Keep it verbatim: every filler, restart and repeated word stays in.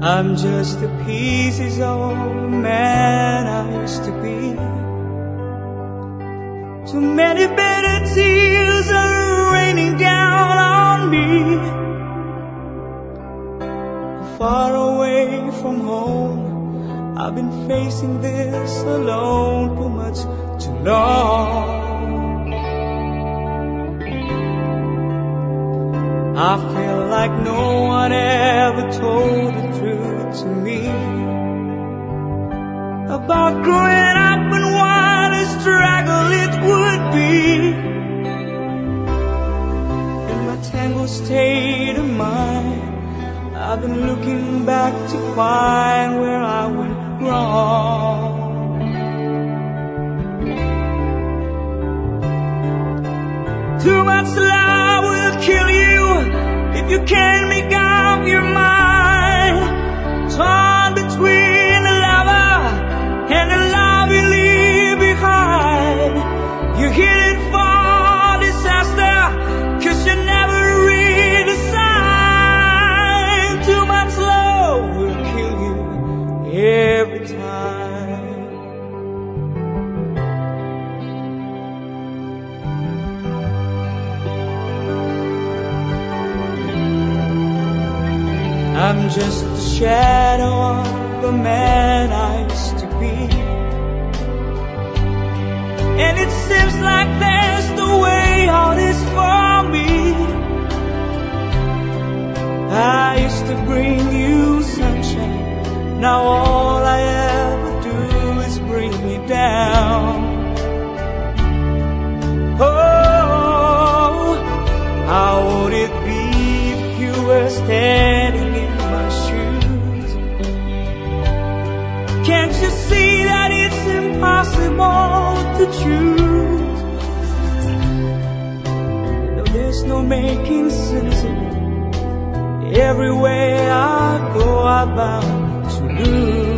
I'm just the pieces of a man I used to be. Too many bitter tears are raining down on me. Far away from home, I've been facing this alone for much too long. I feel like no one ever told the truth to me about growing up and what a struggle it would be. In my tangled state of mind, I've been looking back to find where I went wrong. Too much love will kill you if you can't make up your mind. Torn between a lover and the love you leave behind. You're headed for disaster, 'cause you never read the sign. Too much love will kill you every time. I'm just the shadow of the man I used to be, and it seems like there's no way out is for me. I used to bring you sunshine, now all I ever do is bring me down. Oh, how would it be if you were standing in my shoes? Can't you see that it's impossible to choose? No, there's no making sense of it. Everywhere I go, I'm bound to lose.